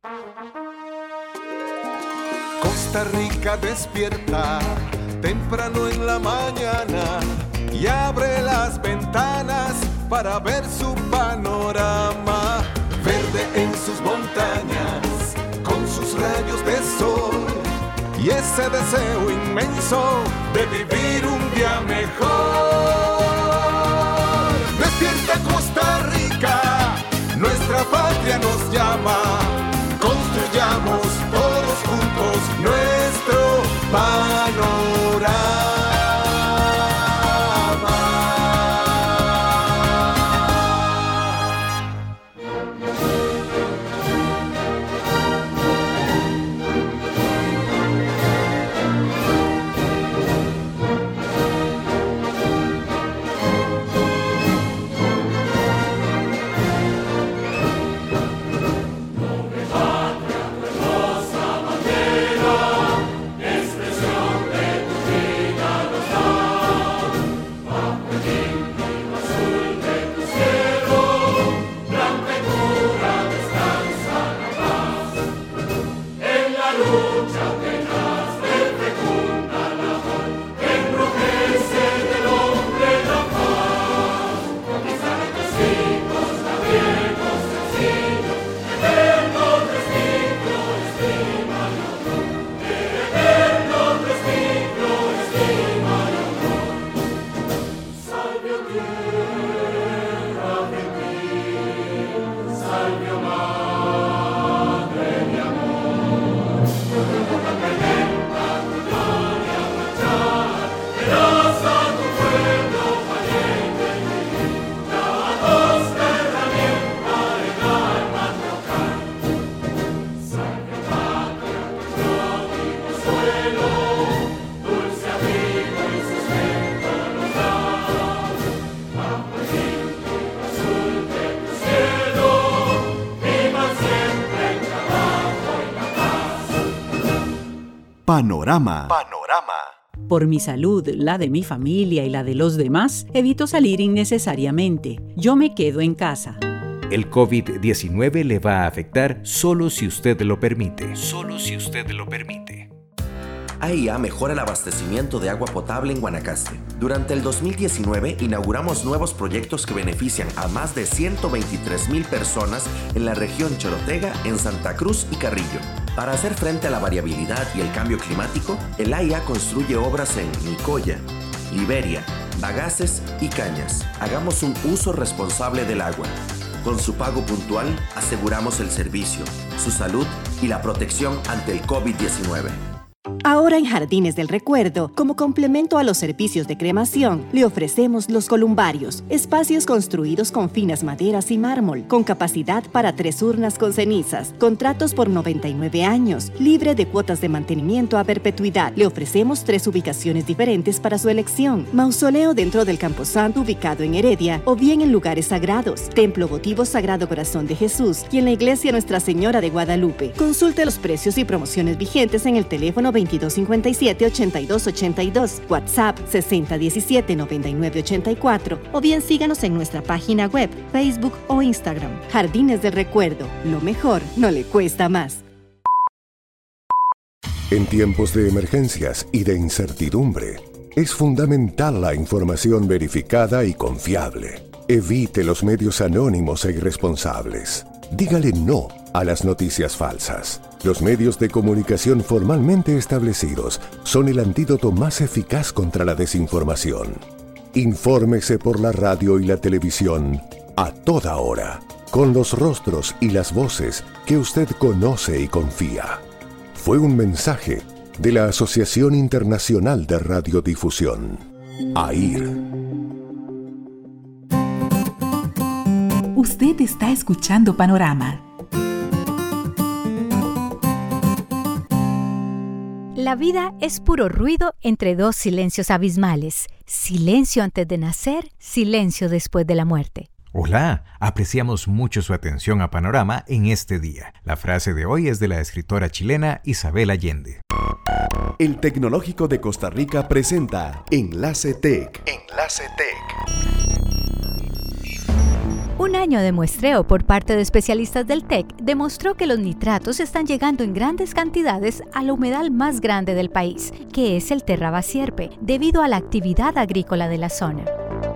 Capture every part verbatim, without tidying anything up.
Costa Rica despierta temprano en la mañana y abre las ventanas para ver su panorama. Verde en sus montañas, con sus rayos de sol y ese deseo inmenso de vivir un día mejor. Despierta Costa Rica, nuestra patria nos llama. Construyamos todos juntos nuestro panorama. Panorama. Panorama. Por mi salud, la de mi familia y la de los demás, evito salir innecesariamente. Yo me quedo en casa. El COVID diecinueve le va a afectar solo si usted lo permite. Solo si usted lo permite. A I A mejora el abastecimiento de agua potable en Guanacaste. Durante el dos mil diecinueve inauguramos nuevos proyectos que benefician a más de ciento veintitrés mil personas en la región Chorotega, en Santa Cruz y Carrillo. Para hacer frente a la variabilidad y el cambio climático, el A I A construye obras en Nicoya, Liberia, Bagaces y Cañas. Hagamos un uso responsable del agua. Con su pago puntual, aseguramos el servicio, su salud y la protección ante el COVID diecinueve. Ahora en Jardines del Recuerdo, como complemento a los servicios de cremación, le ofrecemos los columbarios, espacios construidos con finas maderas y mármol, con capacidad para tres urnas con cenizas, contratos por noventa y nueve años, libre de cuotas de mantenimiento a perpetuidad. Le ofrecemos tres ubicaciones diferentes para su elección: mausoleo dentro del Camposanto ubicado en Heredia, o bien en lugares sagrados, Templo Votivo Sagrado Corazón de Jesús y en la Iglesia Nuestra Señora de Guadalupe. Consulte los precios y promociones vigentes en el teléfono veintidós cincuenta y siete, ochenta y dos ochenta y dos, WhatsApp sesenta diecisiete, noventa y nueve ochenta y cuatro, o bien síganos en nuestra página web, Facebook o Instagram. Jardines del Recuerdo, lo mejor no le cuesta más. En tiempos de emergencias y de incertidumbre, es fundamental la información verificada y confiable. Evite los medios anónimos e irresponsables. Dígale no a las noticias falsas. Los medios de comunicación formalmente establecidos son el antídoto más eficaz contra la desinformación. Infórmese por la radio y la televisión a toda hora, con los rostros y las voces que usted conoce y confía. Fue un mensaje de la Asociación Internacional de Radiodifusión, A I R. Usted está escuchando Panorama. La vida es puro ruido entre dos silencios abismales. Silencio antes de nacer, silencio después de la muerte. Hola, apreciamos mucho su atención a Panorama en este día. La frase de hoy es de la escritora chilena Isabel Allende. El Tecnológico de Costa Rica presenta Enlace Tech. Enlace Tech. Un año de muestreo por parte de especialistas del T E C demostró que los nitratos están llegando en grandes cantidades al humedal más grande del país, que es el Terravasierpe, debido a la actividad agrícola de la zona.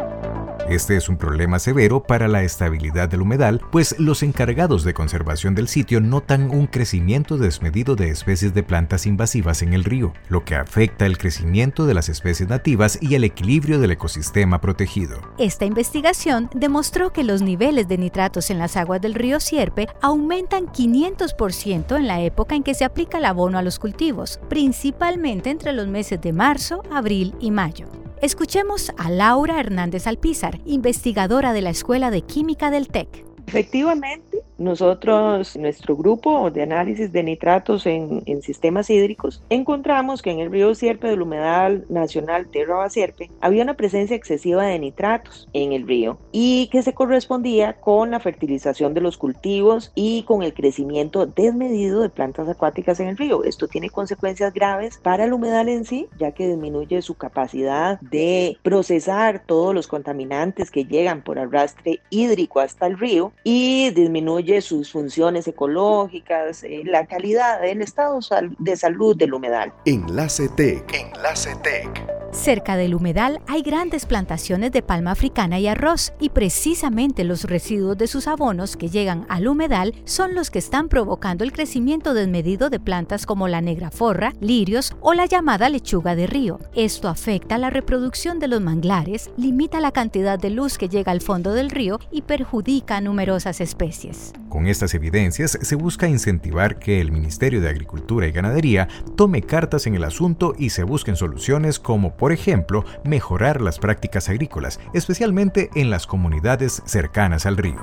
Este es un problema severo para la estabilidad del humedal, pues los encargados de conservación del sitio notan un crecimiento desmedido de especies de plantas invasivas en el río, lo que afecta el crecimiento de las especies nativas y el equilibrio del ecosistema protegido. Esta investigación demostró que los niveles de nitratos en las aguas del río Sierpe aumentan quinientos por ciento en la época en que se aplica el abono a los cultivos, principalmente entre los meses de marzo, abril y mayo. Escuchemos a Laura Hernández Alpizar, investigadora de la Escuela de Química del T E C. Efectivamente, nosotros, nuestro grupo de análisis de nitratos en, en sistemas hídricos, encontramos que en el río Sierpe del humedal nacional Terravasierpe había una presencia excesiva de nitratos en el río y que se correspondía con la fertilización de los cultivos y con el crecimiento desmedido de plantas acuáticas en el río. Esto tiene consecuencias graves para el humedal en sí, ya que disminuye su capacidad de procesar todos los contaminantes que llegan por arrastre hídrico hasta el río y disminuye sus funciones ecológicas, eh, la calidad, el estado sal- de salud del humedal. Enlace T E C. Enlace T E C. Cerca del humedal hay grandes plantaciones de palma africana y arroz, y precisamente los residuos de sus abonos que llegan al humedal son los que están provocando el crecimiento desmedido de plantas como la negraforra, lirios o la llamada lechuga de río. Esto afecta la reproducción de los manglares, limita la cantidad de luz que llega al fondo del río y perjudica a numerosas especies. Con estas evidencias se busca incentivar que el Ministerio de Agricultura y Ganadería tome cartas en el asunto y se busquen soluciones como, por ejemplo, mejorar las prácticas agrícolas, especialmente en las comunidades cercanas al río.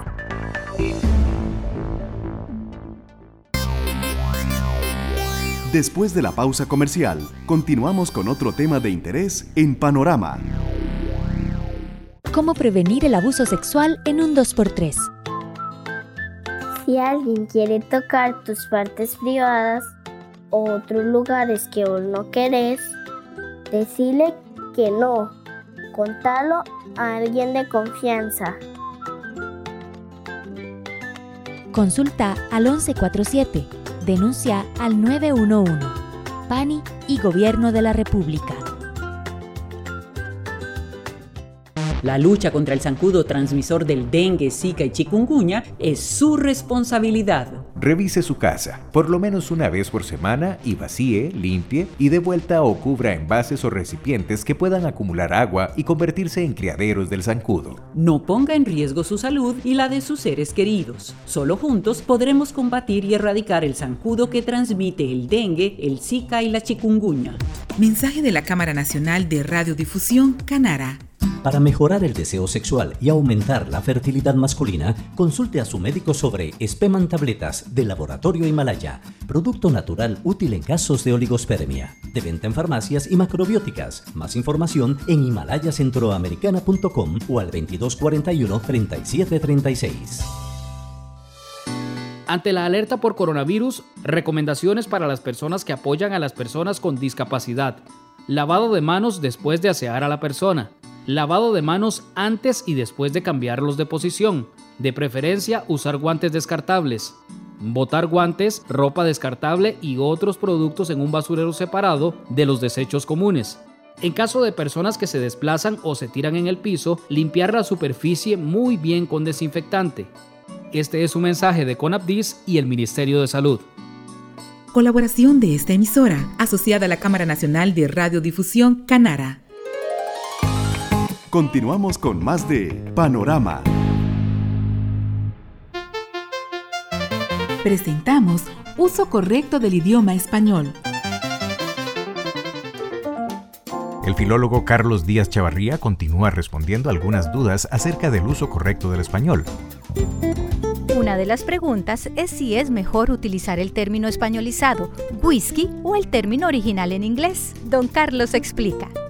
Después de la pausa comercial, continuamos con otro tema de interés en Panorama. ¿Cómo prevenir el abuso sexual en un dos por tres? Si alguien quiere tocar tus partes privadas o otros lugares que vos no querés, decile que no. Contalo a alguien de confianza. Consulta al once cuarenta y siete. Denuncia al nueve uno uno. PANI y Gobierno de la República. La lucha contra el zancudo transmisor del dengue, zika y chikungunya es su responsabilidad. Revise su casa, por lo menos una vez por semana, y vacíe, limpie y dé vuelta o cubra envases o recipientes que puedan acumular agua y convertirse en criaderos del zancudo. No ponga en riesgo su salud y la de sus seres queridos. Solo juntos podremos combatir y erradicar el zancudo que transmite el dengue, el zika y la chikungunya. Mensaje de la Cámara Nacional de Radiodifusión, Canara. Para mejorar el deseo sexual y aumentar la fertilidad masculina, consulte a su médico sobre Speman Tabletas de Laboratorio Himalaya, producto natural útil en casos de oligospermia. De venta en farmacias y macrobióticas. Más información en himalaya centroamericana punto com o al veintidós cuarenta y uno, treinta y siete treinta y seis. Ante la alerta por coronavirus, recomendaciones para las personas que apoyan a las personas con discapacidad. Lavado de manos después de asear a la persona. Lavado de manos antes y después de cambiarlos de posición. De preferencia, usar guantes descartables. Botar guantes, ropa descartable y otros productos en un basurero separado de los desechos comunes. En caso de personas que se desplazan o se tiran en el piso, limpiar la superficie muy bien con desinfectante. Este es un mensaje de CONAPDIS y el Ministerio de Salud. Colaboración de esta emisora, asociada a la Cámara Nacional de Radiodifusión, Canara. Continuamos con más de Panorama. Presentamos Uso Correcto del Idioma Español. El filólogo Carlos Díaz Chavarría continúa respondiendo algunas dudas acerca del uso correcto del español. Una de las preguntas es si es mejor utilizar el término españolizado, whisky, o el término original en inglés. Don Carlos explica.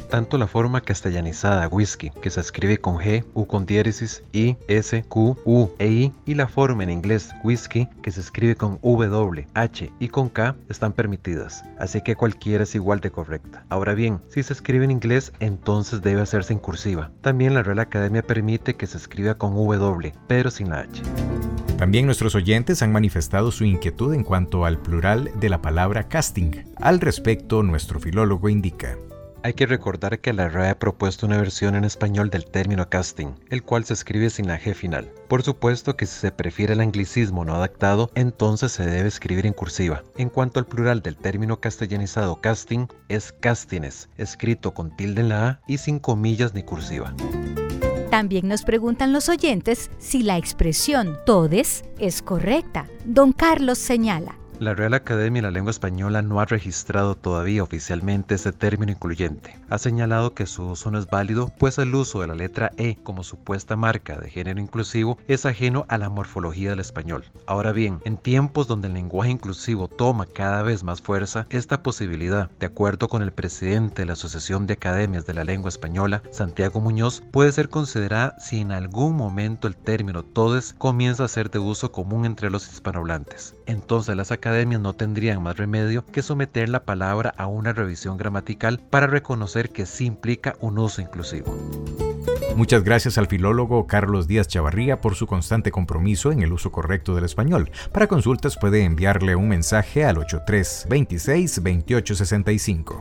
tanto la forma castellanizada whisky, que se escribe con G, U con diéresis, I, S, Q, U e I, y la forma en inglés whisky, que se escribe con W, H y con K, están permitidas, así que cualquiera es igual de correcta. Ahora bien, si se escribe en inglés, entonces debe hacerse en cursiva. También la Real Academia permite que se escriba con W, pero sin la H. También nuestros oyentes han manifestado su inquietud en cuanto al plural de la palabra casting. Al respecto, nuestro filólogo indica: hay que recordar que la R A E ha propuesto una versión en español del término casting, el cual se escribe sin la G final. Por supuesto que si se prefiere el anglicismo no adaptado, entonces se debe escribir en cursiva. En cuanto al plural del término castellanizado casting, es castines, escrito con tilde en la A y sin comillas ni cursiva. También nos preguntan los oyentes si la expresión todes es correcta. Don Carlos señala: la Real Academia de la Lengua Española no ha registrado todavía oficialmente ese término incluyente. Ha señalado que su uso no es válido, pues el uso de la letra E como supuesta marca de género inclusivo es ajeno a la morfología del español. Ahora bien, en tiempos donde el lenguaje inclusivo toma cada vez más fuerza, esta posibilidad, de acuerdo con el presidente de la Asociación de Academias de la Lengua Española, Santiago Muñoz, puede ser considerada si en algún momento el término todes comienza a ser de uso común entre los hispanohablantes. Entonces las academias no tendrían más remedio que someter la palabra a una revisión gramatical para reconocer que sí implica un uso inclusivo. Muchas gracias al filólogo Carlos Díaz Chavarría por su constante compromiso en el uso correcto del español. Para consultas puede enviarle un mensaje al ochenta y tres, veintiséis, veintiocho sesenta y cinco.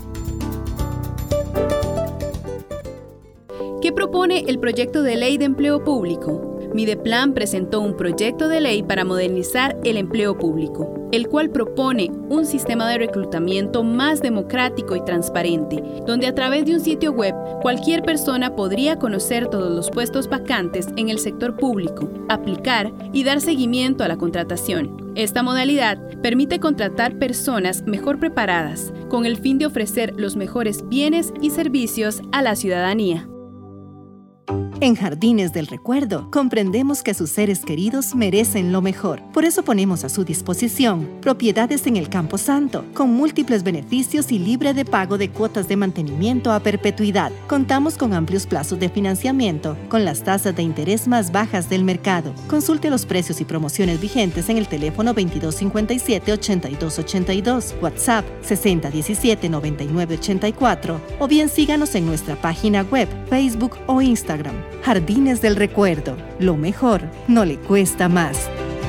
¿Qué propone el proyecto de ley de empleo público? Mideplan presentó un proyecto de ley para modernizar el empleo público, el cual propone un sistema de reclutamiento más democrático y transparente, donde a través de un sitio web cualquier persona podría conocer todos los puestos vacantes en el sector público, aplicar y dar seguimiento a la contratación. Esta modalidad permite contratar personas mejor preparadas, con el fin de ofrecer los mejores bienes y servicios a la ciudadanía. En Jardines del Recuerdo, comprendemos que sus seres queridos merecen lo mejor. Por eso ponemos a su disposición propiedades en el Campo Santo, con múltiples beneficios y libre de pago de cuotas de mantenimiento a perpetuidad. Contamos con amplios plazos de financiamiento, con las tasas de interés más bajas del mercado. Consulte los precios y promociones vigentes en el teléfono veintidós cincuenta y siete, ochenta y dos ochenta y dos, WhatsApp sesenta diecisiete, noventa y nueve ochenta y cuatro, o bien síganos en nuestra página web, Facebook o Instagram. Jardines del Recuerdo, lo mejor no le cuesta más.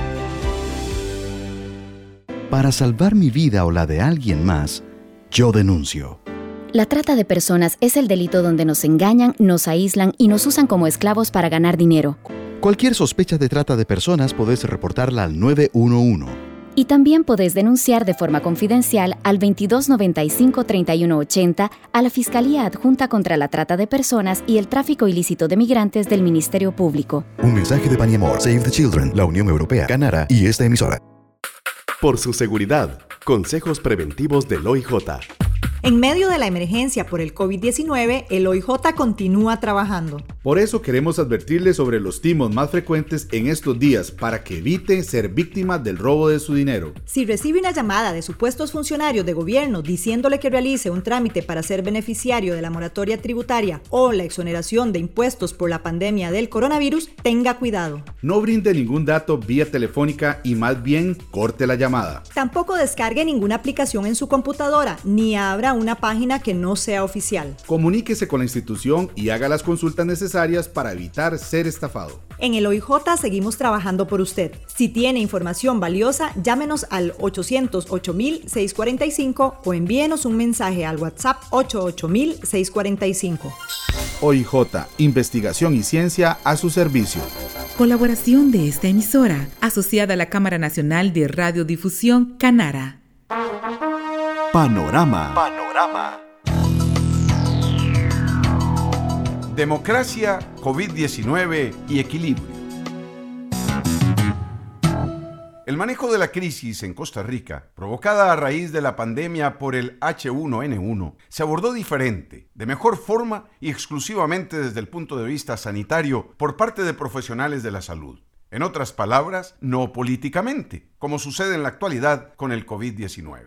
Para salvar mi vida o la de alguien más, yo denuncio. La trata de personas es el delito donde nos engañan, nos aíslan y nos usan como esclavos para ganar dinero. Cualquier sospecha de trata de personas podés reportarla al nueve uno uno. Y también podés denunciar de forma confidencial al veintidós noventa y cinco, treinta y uno ochenta a la Fiscalía Adjunta contra la Trata de Personas y el Tráfico Ilícito de Migrantes del Ministerio Público. Un mensaje de Paniamor, Save the Children, la Unión Europea, Canara y esta emisora. Por su seguridad, consejos preventivos del O I J. En medio de la emergencia por el COVID diecinueve, el O I J continúa trabajando. Por eso queremos advertirles sobre los timos más frecuentes en estos días para que evite ser víctima del robo de su dinero. Si recibe una llamada de supuestos funcionarios de gobierno diciéndole que realice un trámite para ser beneficiario de la moratoria tributaria o la exoneración de impuestos por la pandemia del coronavirus, tenga cuidado. No brinde ningún dato vía telefónica y más bien corte la llamada. Tampoco descargue ninguna aplicación en su computadora ni abra una página que no sea oficial. Comuníquese con la institución y haga las consultas necesarias para evitar ser estafado. En el O I J seguimos trabajando por usted. Si tiene información valiosa, llámenos al ochocientos ocho mil seiscientos cuarenta y cinco o envíenos un mensaje al WhatsApp ochenta y ocho mil seiscientos cuarenta y cinco. O I J, investigación y ciencia a su servicio. Colaboración de esta emisora, asociada a la Cámara Nacional de Radiodifusión, Canara. Panorama. Panorama. Democracia, COVID diecinueve y equilibrio. El manejo de la crisis en Costa Rica, provocada a raíz de la pandemia por el H uno N uno, se abordó diferente, de mejor forma y exclusivamente desde el punto de vista sanitario por parte de profesionales de la salud. En otras palabras, no políticamente, como sucede en la actualidad con el COVID diecinueve.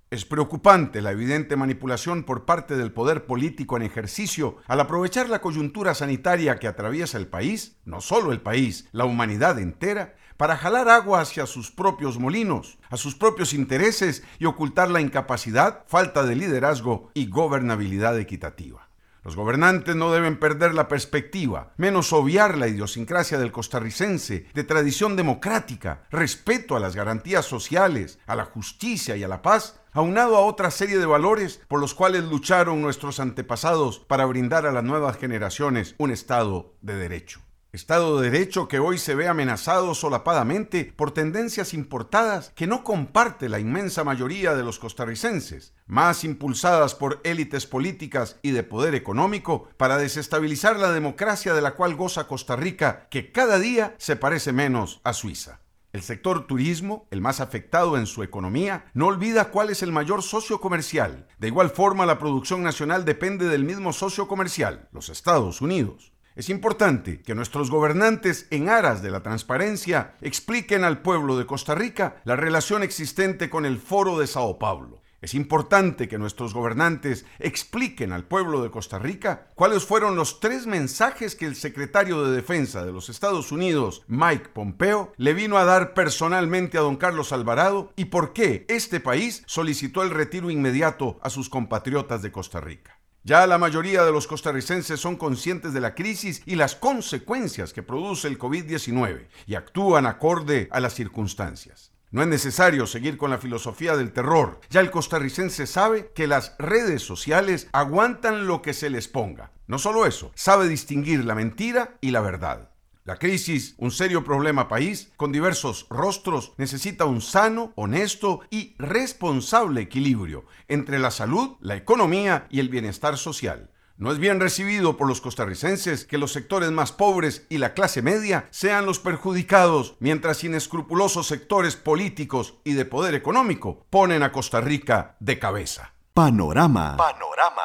Es preocupante la evidente manipulación por parte del poder político en ejercicio al aprovechar la coyuntura sanitaria que atraviesa el país, no solo el país, la humanidad entera, para jalar agua hacia sus propios molinos, a sus propios intereses y ocultar la incapacidad, falta de liderazgo y gobernabilidad equitativa. Los gobernantes no deben perder la perspectiva, menos obviar la idiosincrasia del costarricense, de tradición democrática, respeto a las garantías sociales, a la justicia y a la paz, aunado a otra serie de valores por los cuales lucharon nuestros antepasados para brindar a las nuevas generaciones un Estado de derecho. Estado de Derecho que hoy se ve amenazado solapadamente por tendencias importadas que no comparte la inmensa mayoría de los costarricenses, más impulsadas por élites políticas y de poder económico para desestabilizar la democracia de la cual goza Costa Rica, que cada día se parece menos a Suiza. El sector turismo, el más afectado en su economía, no olvida cuál es el mayor socio comercial. De igual forma, la producción nacional depende del mismo socio comercial, los Estados Unidos. Es importante que nuestros gobernantes, en aras de la transparencia, expliquen al pueblo de Costa Rica la relación existente con el Foro de Sao Paulo. Es importante que nuestros gobernantes expliquen al pueblo de Costa Rica cuáles fueron los tres mensajes que el secretario de Defensa de los Estados Unidos, Mike Pompeo, le vino a dar personalmente a don Carlos Alvarado y por qué este país solicitó el retiro inmediato a sus compatriotas de Costa Rica. Ya la mayoría de los costarricenses son conscientes de la crisis y las consecuencias que produce el COVID diecinueve y actúan acorde a las circunstancias. No es necesario seguir con la filosofía del terror. Ya el costarricense sabe que las redes sociales aguantan lo que se les ponga. No solo eso, sabe distinguir la mentira y la verdad. La crisis, un serio problema país, con diversos rostros, necesita un sano, honesto y responsable equilibrio entre la salud, la economía y el bienestar social. No es bien recibido por los costarricenses que los sectores más pobres y la clase media sean los perjudicados, mientras inescrupulosos sectores políticos y de poder económico ponen a Costa Rica de cabeza. Panorama. Panorama.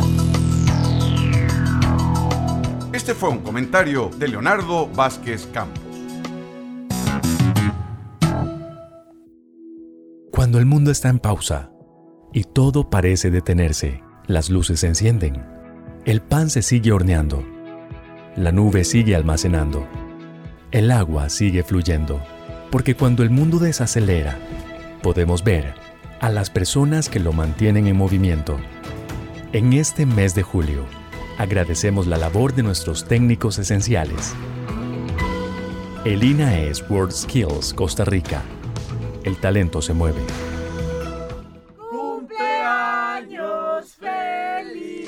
Este fue un comentario de Leonardo Vázquez Campos. Cuando el mundo está en pausa y todo parece detenerse, las luces se encienden, el pan se sigue horneando, la nube sigue almacenando, el agua sigue fluyendo, porque cuando el mundo desacelera, podemos ver a las personas que lo mantienen en movimiento. En este mes de julio, agradecemos la labor de nuestros técnicos esenciales. El I N A E S World Skills Costa Rica. El talento se mueve. ¡Cumpleaños feliz!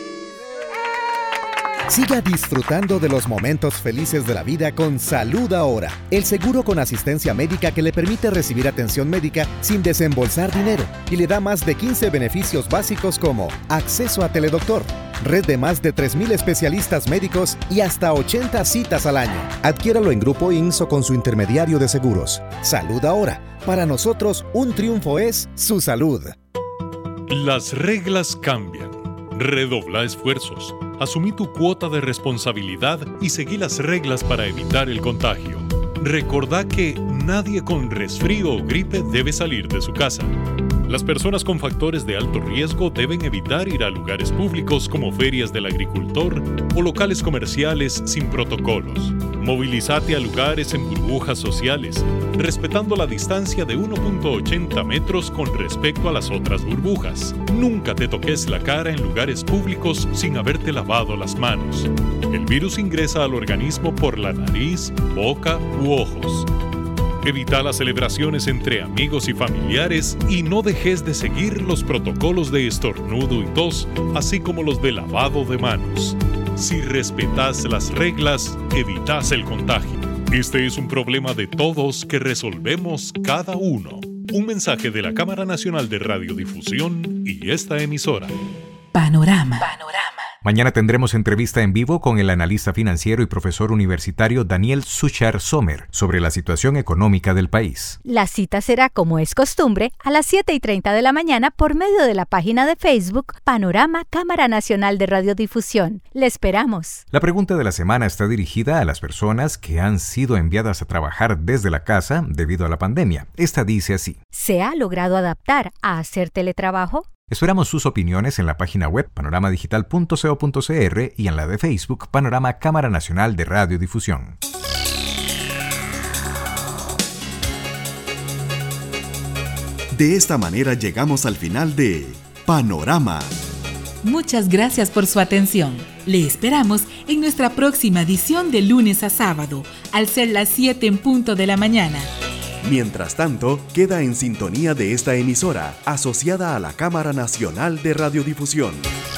Siga disfrutando de los momentos felices de la vida con Salud Ahora, el seguro con asistencia médica que le permite recibir atención médica sin desembolsar dinero y le da más de quince beneficios básicos como acceso a teledoctor, red de más de tres mil especialistas médicos y hasta ochenta citas al año. Adquiéralo en Grupo I N S o con su intermediario de seguros. Salud Ahora. Para nosotros, un triunfo es su salud. Las reglas cambian. Redobla esfuerzos. Asumí tu cuota de responsabilidad y seguí las reglas para evitar el contagio. Recordá que nadie con resfrío o gripe debe salir de su casa. Las personas con factores de alto riesgo deben evitar ir a lugares públicos como ferias del agricultor o locales comerciales sin protocolos. Movilízate a lugares en burbujas sociales, respetando la distancia de uno punto ochenta metros con respecto a las otras burbujas. Nunca te toques la cara en lugares públicos sin haberte lavado las manos. El virus ingresa al organismo por la nariz, boca u ojos. Evita las celebraciones entre amigos y familiares y no dejes de seguir los protocolos de estornudo y tos, así como los de lavado de manos. Si respetas las reglas, evitas el contagio. Este es un problema de todos que resolvemos cada uno. Un mensaje de la Cámara Nacional de Radiodifusión y esta emisora. Panorama. Panorama. Mañana tendremos entrevista en vivo con el analista financiero y profesor universitario Daniel Suchar Sommer sobre la situación económica del país. La cita será, como es costumbre, a las siete y treinta de la mañana por medio de la página de Facebook Panorama Cámara Nacional de Radiodifusión. Le esperamos. La pregunta de la semana está dirigida a las personas que han sido enviadas a trabajar desde la casa debido a la pandemia. Esta dice así: ¿se ha logrado adaptar a hacer teletrabajo? Esperamos sus opiniones en la página web panorama digital punto co punto cr y en la de Facebook Panorama Cámara Nacional de Radiodifusión. De esta manera llegamos al final de Panorama. Muchas gracias por su atención. Le esperamos en nuestra próxima edición de lunes a sábado, al ser las siete en punto de la mañana. Mientras tanto, queda en sintonía de esta emisora, asociada a la Cámara Nacional de Radiodifusión.